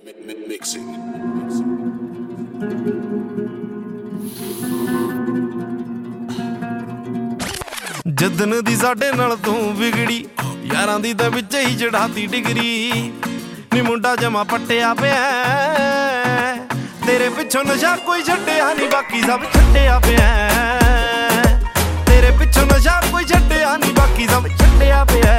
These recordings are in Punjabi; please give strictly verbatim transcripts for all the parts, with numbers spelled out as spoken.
Mixing. ਜਦਨ ਦੀ ਸਾਡੇ ਨਾਲ ਤੂੰ ਵਿਗੜੀ ਯਾਰਾਂ ਦੀ ਤਾਂ ਵਿੱਚ ਹੀ ਚੜਾਤੀ ਡਿਗਰੀ ਨੀ ਮੁੰਡਾ ਜਮਾ ਪੱਟਿਆ ਪਿਆ ਤੇਰੇ ਪਿੱਛੋਂ ਨਸ਼ਾ ਕੋਈ ਛੱਡਿਆ ਨਹੀਂ ਬਾਕੀ ਸਭ ਛੱਡਿਆ ਪਿਆ ਤੇਰੇ ਪਿੱਛੋਂ ਨਸ਼ਾ ਕੋਈ ਛੱਡਿਆ ਨਹੀਂ ਬਾਕੀ ਸਭ ਛੱਡਿਆ ਪਿਆ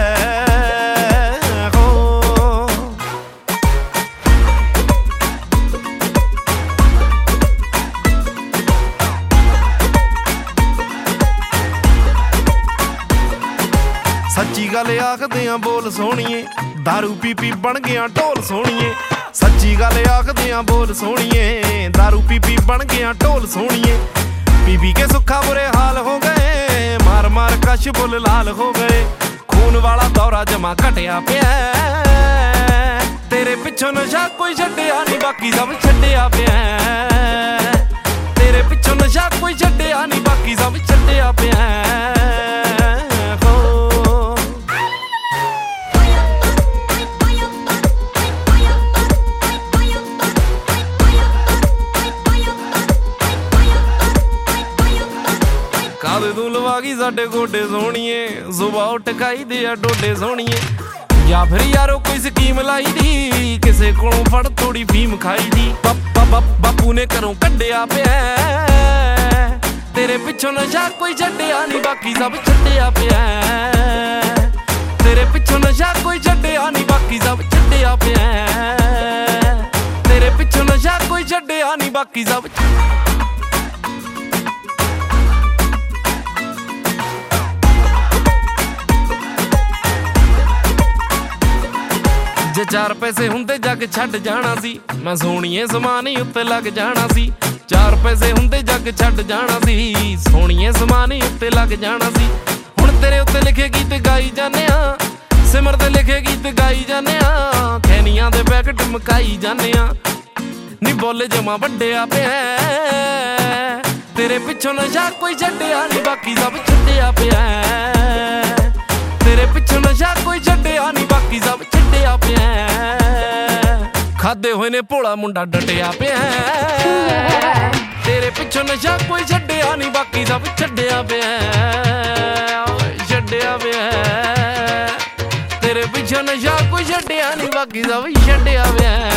ਸੱਚੀ ਗੱਲ ਆਖਦੇ ਆਂ ਬੋਲ ਸੋਹਣੀਏ ਦਾਰੂ ਪੀ ਪੀ ਬਣ ਗਿਆ ਢੋਲ ਸੋਹਣੀਏ ਸੱਚੀ ਗੱਲ ਆਖਦੇ ਆਂ ਬੋਲ ਸੋਹਣੀਏ ਦਾਰੂ ਪੀ ਪੀ ਬਣ ਗਿਆ ਢੋਲ ਸੋਹਣੀਏ ਪੀ ਪੀ ਕੇ ਸੁੱਖਾ ਬੁਰੇ ਹਾਲ ਹੋ ਗਏ ਮਾਰ ਮਾਰ ਕਸ਼ ਬੁੱਲ ਲਾਲ ਹੋ ਗਏ ਖੂਨ ਵਾਲਾ ਦੌਰਾ ਜਮਾ ਘਟਿਆ ਪਿਆ ਤੇਰੇ ਪਿੱਛੋਂ ਨਸ਼ਾ ਕੋਈ ਛੱਡਿਆ ਨਹੀਂ ਬਾਕੀ ਸਭ ਛੱਡਿਆ ਪਿਆ ਤੇਰੇ ਪਿੱਛੋਂ ਨਸ਼ਾ ਕੋਈ ਛੱਡਿਆ ਨਹੀਂ ਬਾਕੀ ਸਭ ਛੱਡਿਆ ਪਿਆ ਕਾਦੇ ਤੂੰ ਲਵਾ ਗਈ ਸਾਡੇ ਗੋਡੇ ਸੋਹਣੀਏ ਸੁਬਾ ਉੱਠ ਖਾਈ ਦੇ ਆ ਡੋਡੇ ਸੋਹਣੀਏ ਜਾਂ ਫਿਰ ਯਾਰੋ ਕੋਈ ਸਕੀਮ ਲਾਈ ਦੀ ਕਿਸੇ ਕੋਲੋਂ ਫੜ ਥੋੜੀ ਫੀਮ ਖਾਈ ਦੀ ਬਾਪੂ ਨੇ ਘਰੋਂ ਕੱਢਿਆ ਪਿਆ ਤੇਰੇ ਪਿੱਛੋਂ ਨਸ਼ਾ ਕੋਈ ਛੱਡਿਆ ਨਹੀਂ ਬਾਕੀ ਸਭ ਛੱਡਿਆ ਪਿਆ ਤੇਰੇ ਪਿੱਛੋਂ ਨਸ਼ਾ ਕੋਈ ਛੱਡਿਆ ਨਹੀਂ ਬਾਕੀ ਸਭ ਛੱਡਿਆ ਪਿਆ ਤੇਰੇ ਪਿੱਛੋਂ ਨਸ਼ਾ ਕੋਈ ਛੱਡਿਆ ਨਹੀਂ ਬਾਕੀ ਸਭ ਜੇ ਚਾਰ ਪੈਸੇ ਹੁੰਦੇ ਜੱਗ ਛੱਡ ਜਾਣਾ ਸੀ ਮੈਂ ਸੋਹਣੀਏ ਸਮਾਨ ਹੀ ਉੱਤੇ ਲੱਗ ਜਾਣਾ ਸੀ ਚਾਰ ਪੈਸੇ ਹੁੰਦੇ ਜੱਗ ਛੱਡ ਜਾਣਾ ਸੀ ਸੋਹਣੀਏ ਸਮਾਨ ਹੀ ਉੱਤੇ ਲੱਗ ਜਾਣਾ ਸੀ ਹੁਣ ਤੇਰੇ ਉੱਤੇ ਲਿਖੇ ਗੀਤ ਗਾਈ ਜਾਂਦੇ ਆ ਸਿਮਰ ਤੇ ਲਿਖੇ ਗੀਤ ਗਾਈ ਜਾਂਦੇ ਆ ਖੈਨੀਆਂ ਦੇ ਪੈਕਟ ਮਕਾਈ ਜਾਂਦੇ ਆ ਨੀ ਬੋਲੇ ਜਮਾ ਵੱਡਿਆ ਪਿਆ ਤੇਰੇ ਪਿੱਛੋਂ ਨਸ਼ਾ ਕੋਈ ਛੱਡਿਆ ਨਹੀਂ ਬਾਕੀ ਸਭ ਛੱਡਿਆ ਪਿਆ ਤੇਰੇ ਪਿੱਛੋਂ ਨਸ਼ਾ ਕੋਈ ਛੱਡਿਆ ਨਹੀਂ ਬਾਕੀ ਸਭ ਛੱਡਿਆ ਪਿਆ ਖਾਦੇ ਹੋਏ ਨੇ ਭੋਲਾ ਮੁੰਡਾ ਡਟਿਆ ਪਿਆ ਤੇਰੇ ਪਿੱਛੋਂ ਨਸ਼ਾ ਕੋਈ ਛੱਡਿਆ ਨਹੀਂ ਬਾਕੀ ਸਭ ਛੱਡਿਆ ਪਿਆ ਛੱਡਿਆ ਪਿਆ ਤੇਰੇ ਪਿੱਛੋਂ ਨਸ਼ਾ ਕੋਈ ਛੱਡਿਆ ਨਹੀਂ ਬਾਕੀ ਸਭ ਛੱਡਿਆ ਪਿਆ